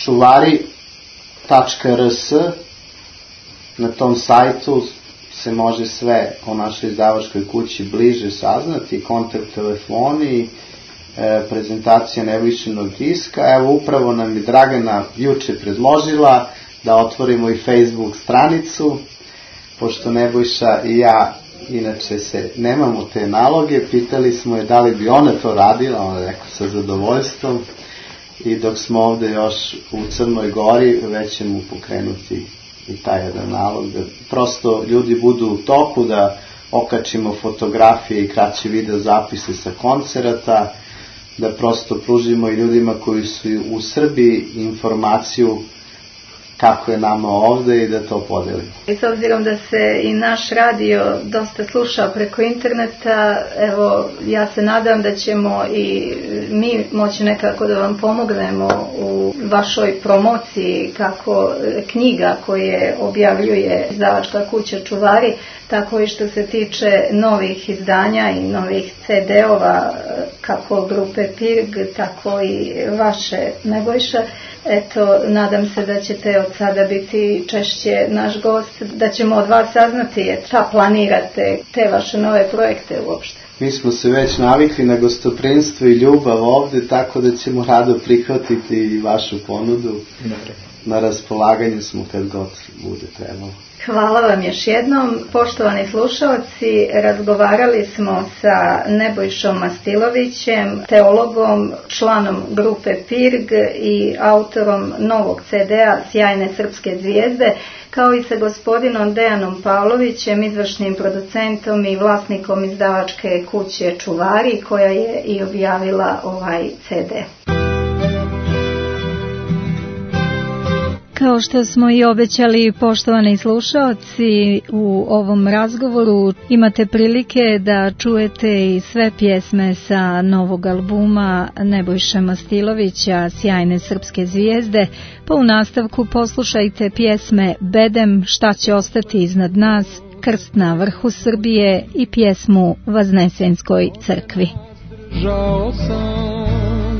Čuvari.rs, na tom sajtu se može sve o našoj izdavačkoj kući bliže saznati, kontakt telefoni, prezentacija Nebojšinog diska. Evo, upravo nam je Dragana juče predložila da otvorimo i Facebook stranicu, pošto Nebojša i ja inače nemamo te naloge, pitali smo je da li bi ona to radila, ona je rekao sa zadovoljstvom, i dok smo ovde još u Crnoj Gori, već ćemo pokrenuti i taj jedan nalog, da prosto ljudi budu u toku, da okačimo fotografije i kraće video zapise sa koncerata, da prosto pružimo i ljudima koji su u Srbiji informaciju kako je nama ovde i da to podelimo. I s obzirom da se i naš radio dosta sluša preko interneta, evo, ja se nadam da ćemo i mi moći nekako da vam pomognemo u vašoj promociji, kako knjiga koje objavljuje izdavačka kuća Čuvari, tako i što se tiče novih izdanja i novih CD-ova, kako grupe Pirg, tako i vaše, Nebojša. Eto, nadam se da ćete od sada biti češće naš gost, da ćemo od vas saznati šta planirate, te vaše nove projekte uopšte. Mi smo se već navikli na gostoprimstvo i ljubav ovde, tako da ćemo rado prihvatiti i vašu ponudu. na raspolaganju smo kad god bude trebalo. Hvala vam još jednom. Poštovani slušalci, razgovarali smo sa Nebojšom Mastilovićem, teologom, članom grupe PIRG i autorom novog CD-a Sjajne srpske zvijezde, kao i sa gospodinom Dejanom Pavlovićem, izvršnim producentom i vlasnikom izdavačke kuće Čuvari, koja je i objavila ovaj CD. Kao što smo i obećali, poštovani slušaoci, u ovom razgovoru imate prilike da čujete i sve pjesme sa novog albuma Nebojše Mastilovića Sjajne srpske zvijezde, pa u nastavku poslušajte pjesme Bedem, Šta će ostati iznad nas, Krst na vrhu Srbije i pjesmu Vaznesenskoj crkvi. Žao sam,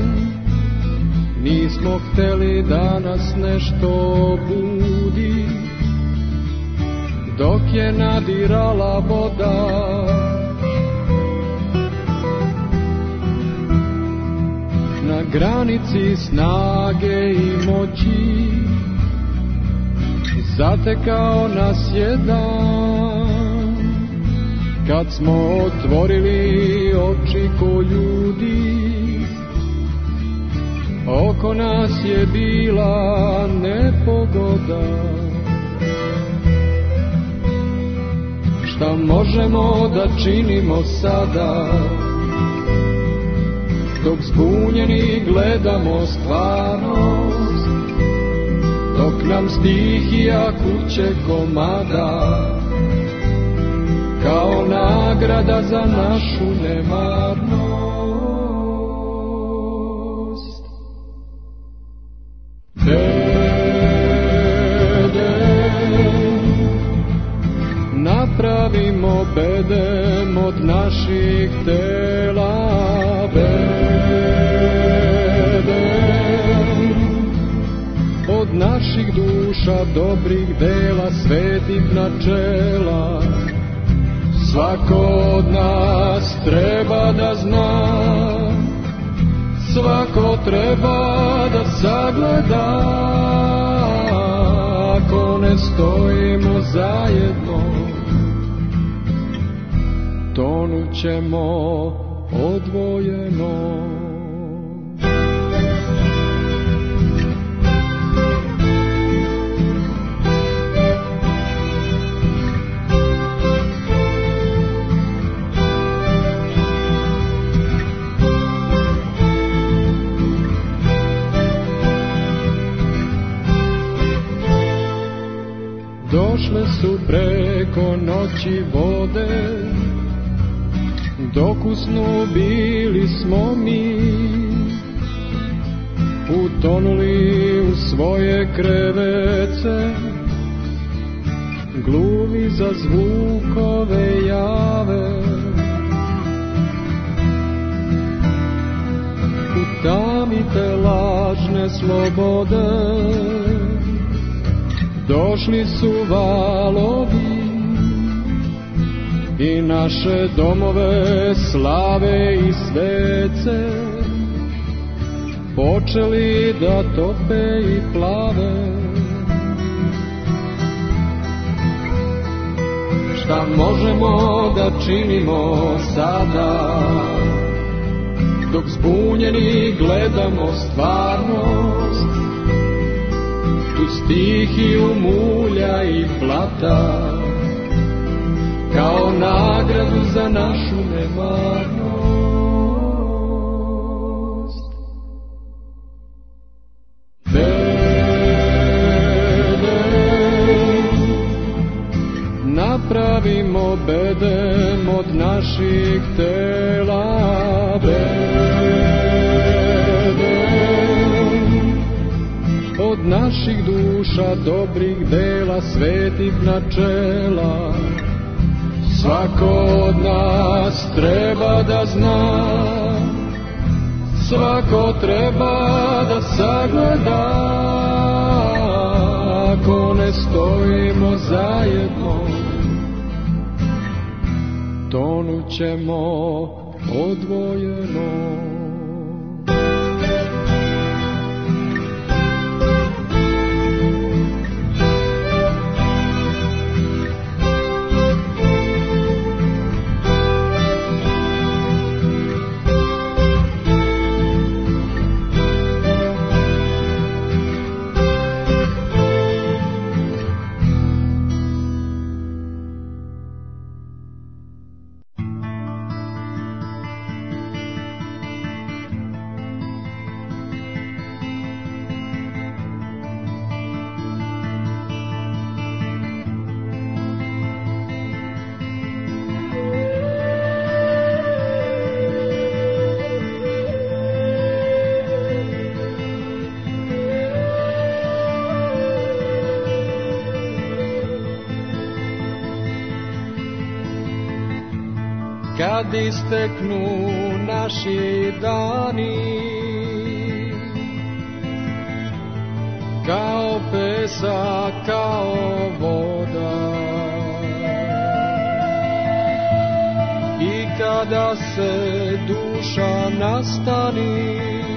nismo hteli da nas nešto budi, dok je nadirala voda. Na granici snage i moći zatekao nas jedan, kad smo otvorili oči ko ljudi. Oko nas je bila nepogoda. Šta možemo da činimo sada, dok zbunjeni gledamo stvarnost, dok nam stihija kuće komada, kao nagrada za našu nemarnost. Napravimo bedem od naših tela, bedem od naših duša, dobrih dela, svetih načela. Svako od nas treba da zna, svako treba da sagleda. Ako ne stojimo zajedno, tonut ćemo odvojeno. Došle su preko noći vode, dok u snu bili smo mi, utonuli u svoje krevece, gluvi za zvukove jave. U tami te lažne slobode došli su valovi i naše domove slave i svece počeli da tope i plave. Šta možemo da činimo sada, dok zbunjeni gledamo stvarnost, tu stihiju mulja i blata, kao nagradu za našu nemarnost. Bedem, napravimo bedem od naših tela, od naših duša, dobrih dela, svetih načela. Svako od nas treba da zna, svako treba da sagleda. Ako ne stojimo zajedno, tonut ćemo odvojeno. kad isteknu naši dani, kao pesak, kao voda. I kada se duša nastani,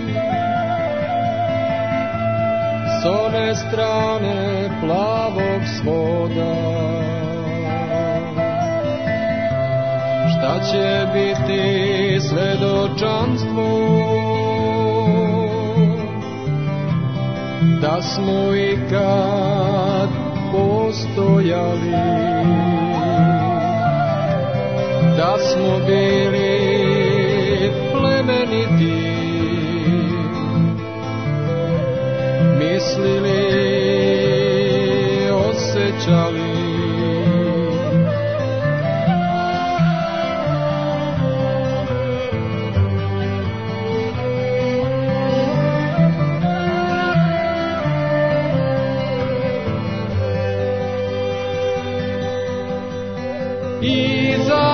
s one strane plavog svoda, šta će biti svedočanstvo da smo ikad postojali, da smo bili plemeniti, mislili, osjećali. Iza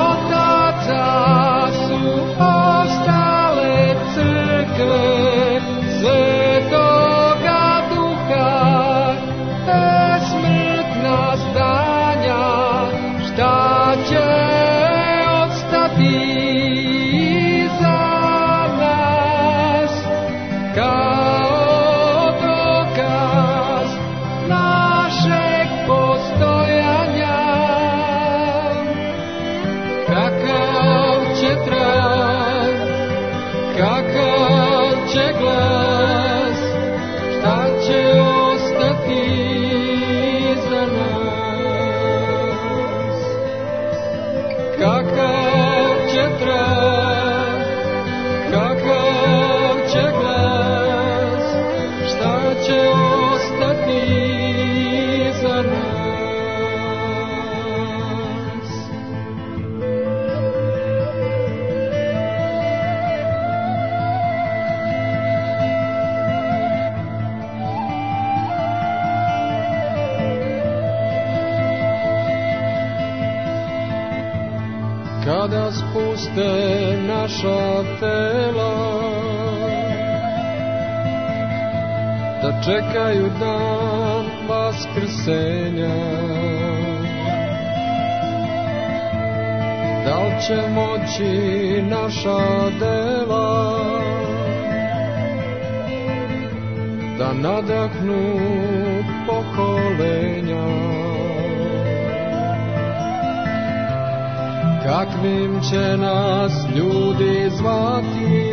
otaca su ostale crkve Svetoga Duha, besmrtna zdanja, šta će ostati iza nas, kao dokaz našeg postojanja. Kakav će trag, kakav će glas, šta će ostati za nas? Kakav će trag, kakav će glas, šta će ostati za nas? Kada spuste naša tela, da čekaju dan vaskrsenja, da li će moći naša dela da nadahnu pokolenja? Kakvim će nas ljudi zvati,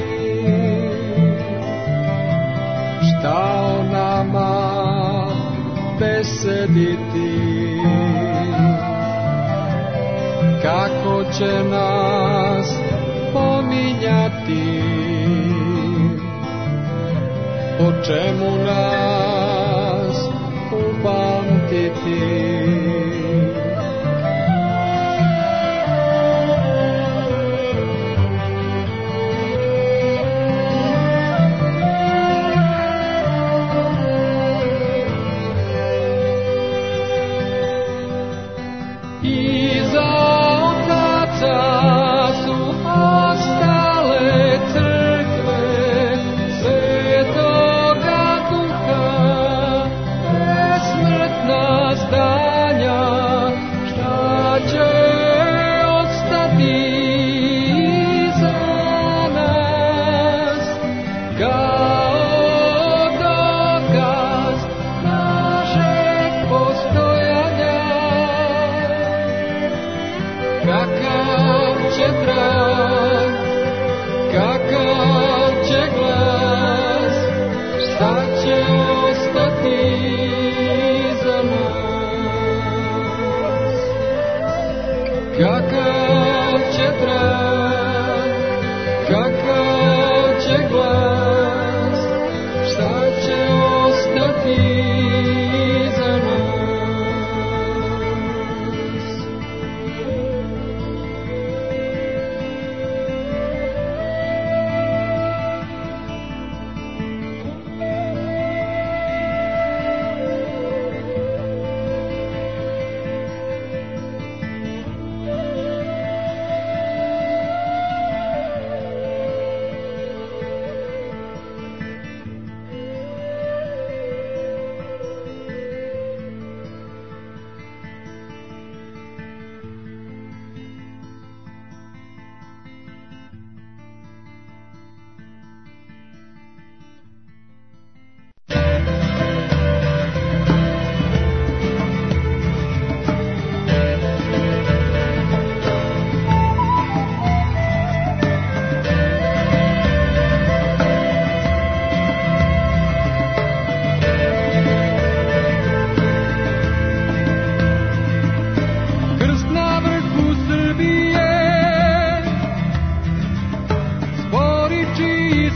šta o nama besediti, kako će nas pominjati, po čemu nas upamtiti. Kakav će trag, kakav će glas, šta će ostati za nas?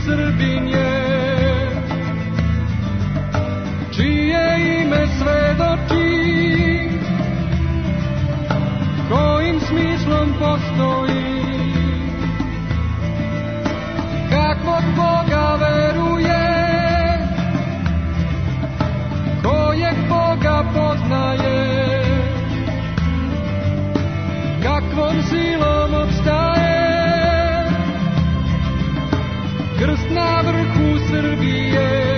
Srbin je, čije ime svedoči, kojim smislom postoji, kakvog Boga veruje, kojeg Boga poznaje, kakvom silom opstaje, krst na vrhu Srbije.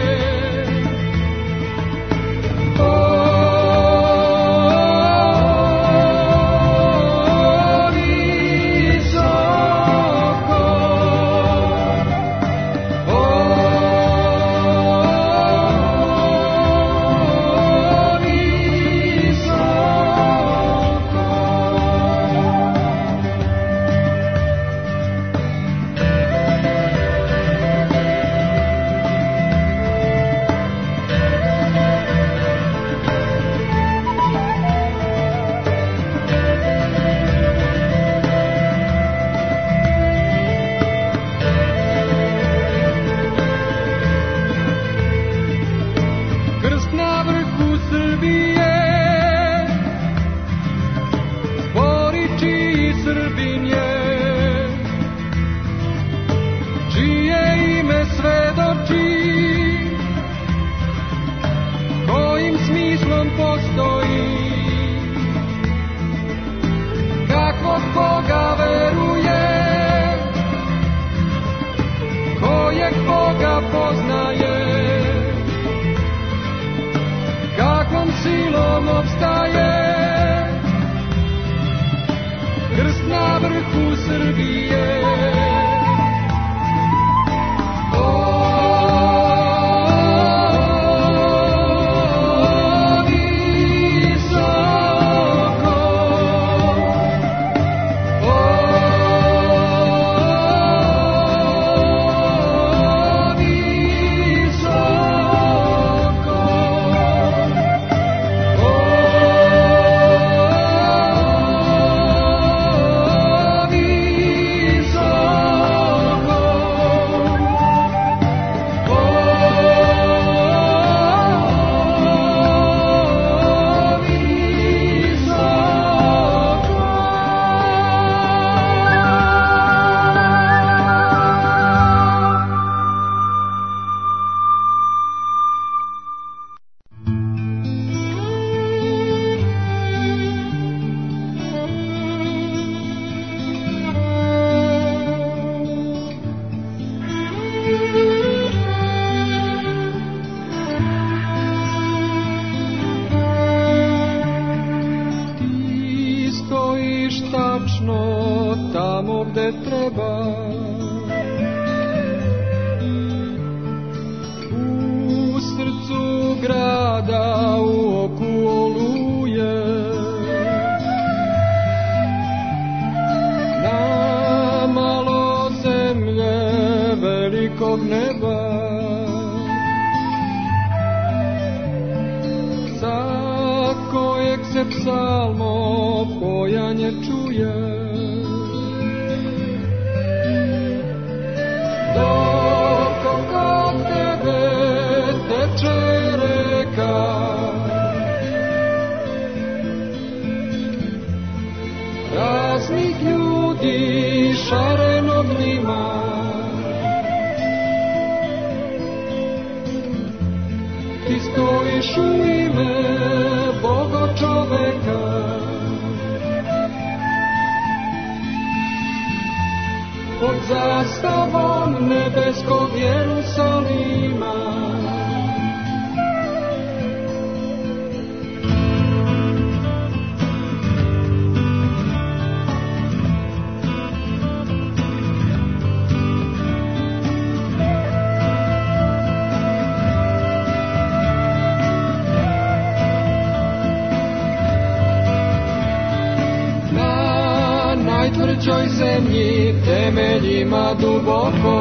Najtvrđoj zemlji temeljima duboko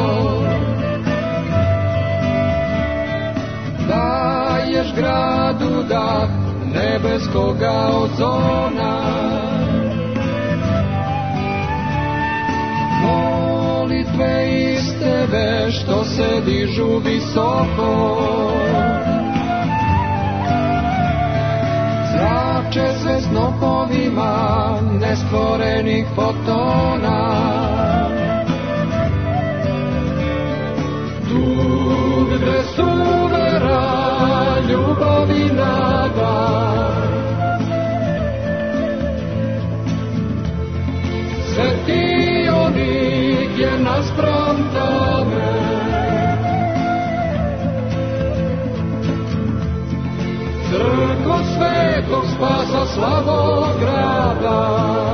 daješ gradu dah nebeskoga ozona. Molitve iste nebe što se dižu visoko. Zrače sve snopovima nestvorenih fotona. Tu gde su vera, ljubav i nada, svetionik je naspram tame. Crkva svetog spasa slabog grada.